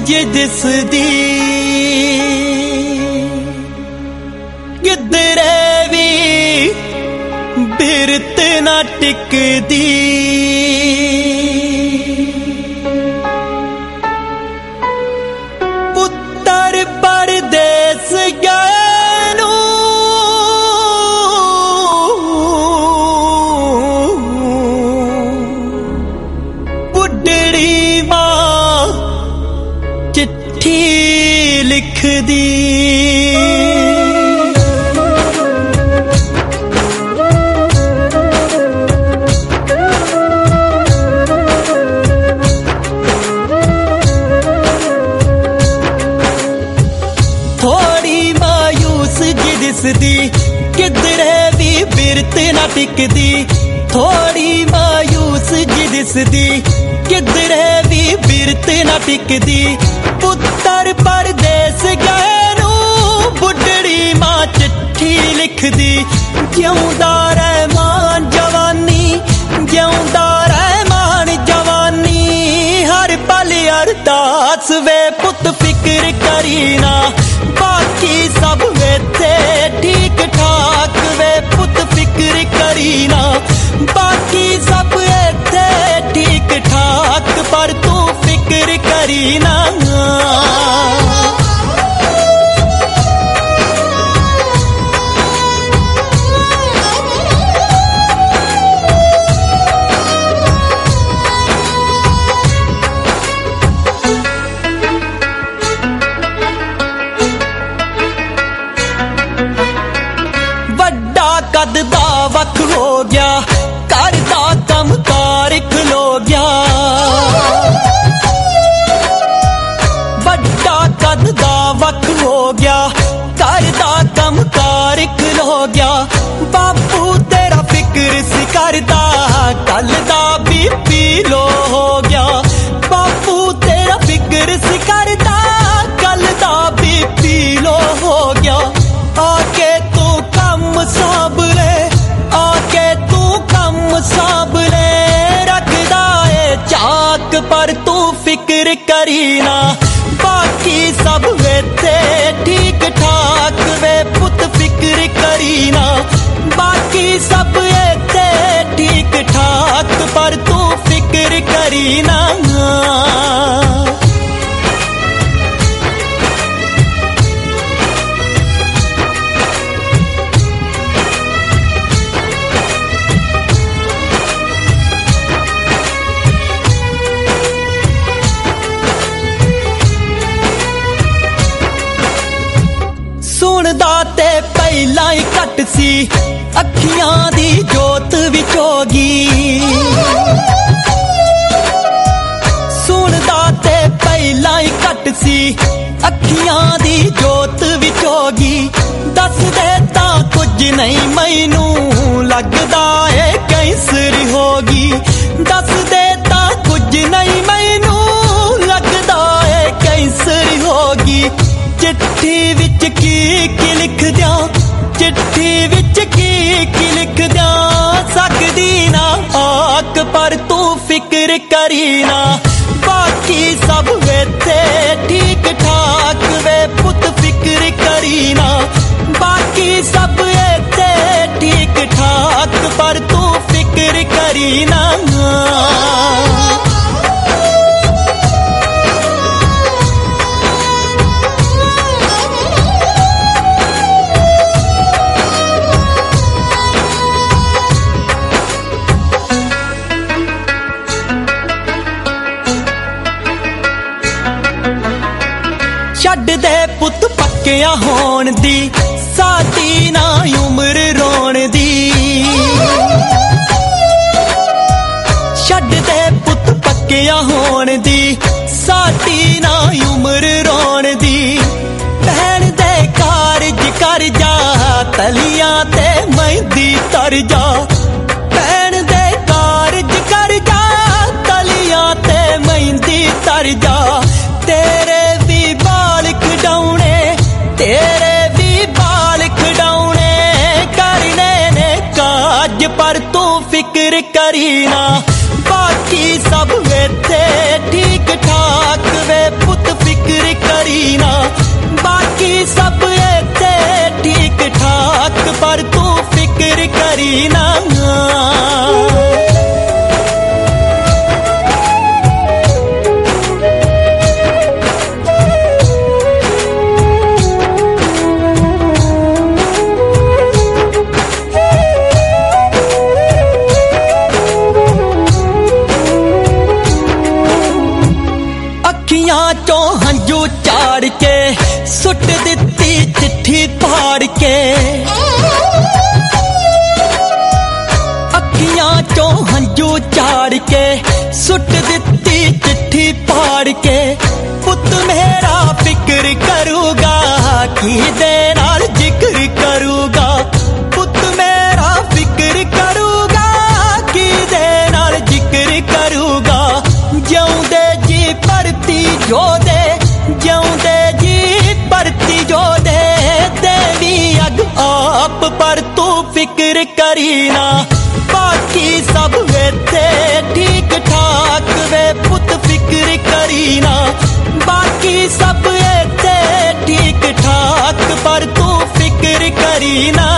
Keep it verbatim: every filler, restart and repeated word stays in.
ਜੇ ਦਿਸਦੀ ਕਿਧਰੇ ਵੀ ਬਿਰਤ ਨਾ ਟਿਕਦੀ ਪੁੱਤਰ ਪਰਦੇਸ ਗਏ ਨੂੰ ਬੁੱਢੜੀ ਮਾਂ ਚਿੱਠੀ ਲਿਖਦੀ दिसदी किधरे भी बिरत ना टिकदी थोड़ी मायूस जी दिसदी किधरे भी बिरत ना टिकदी पुत्तर परदेस गए नू बुढ़ड़ी मां चिट्ठी लिखदी जिउंदा रहमान जवानी जिउंदा रहमान जवानी हर पल अरदास वे पुत फिक्र करी ना बाकी सब वेते ठीक ठाक वे पुत फिक्र करी ना बाकी सब वेते ठीक ठाक पर तू फिक्र करी ना कद दा वक्त हो गया घर दा कम कार खलो गया बड़ा कद दा वक्त हो गया घर दा कम कार खलो गया बापू तेरा फिक्र सी करदा कल दा बीपी लो हो गया बापू तेरा फिक्र सी करदा कल दा बीपी लो हो गया आके तू कम साब ले आके तू कम साब ले रखदा है चाक पर तू फिक्र करी ना बाकी सब वेते ठीक ठाक वे पुत फिक्र करी ना बाकी सब वेते ठीक ठाक पर तू फिक्र करी ना सुनदा ते पहला ही घट सी अखियां दी जोत विचोगी सुनदा ते पहला ही घट सी अखियां दी जोत विचोगी दस दे तां कुछ नहीं मैनू लगदा है कैंसर होगी दस दे तां कुछ नहीं मैनू लगदा है कैंसर होगी चिट्ठी विच की की लिख दिया चिट्ठी विच की की लिख दिया सकदी ना आक पर तू फिक्र करी ना बाकी सब वेते ठीक ठाक वे पुत फिक्र करी ना बाकी सब वेते ठीक ठाक पर तू फिक्र करी ना छड्ड दे पुत पक्किया होण दी साडी ना उम्र रोण दी छड्ड दे पुत पक्किया होण दी साडी ना उम्र रोण दी भैन दे कारज कर जा तलियां ते मेहंदी तर जा भैन दे कारज कर जा तलियां ते मेहंदी तर जा तेरे भी बाल खिडौने तेरे भी बाल खिडौने करने ने काज पर तू फिक्र करी ना बाकी सब वेते ठीक ठाक वे पुत फिक्र करी ना, बाकी सब इत्थे ठीक ठाक पर तू फिक्र करी ना। चो हंजू चाड़ के सुट दिती चिट्ठी फाड़ के, अखियां चो हंजू चाड़ के सुट दिती चिट्ठी फाड़ के। पुत मेरा फिक्र करूगा की दे नाल जिक्र करूगा, पुत मेरा फिक्र करूगा की दे नाल जिक्र करूगा। जिउंदे जी परती जो दे, जिउंदे जी परती जो दे, देवी अग आप पर तू फिक्र करी ना, बाकी सब वेते ठीक ठाक वे पुत फिक्र करी ना, बाकी सब वेते ठीक ठाक पर तू फिक्र करी ना।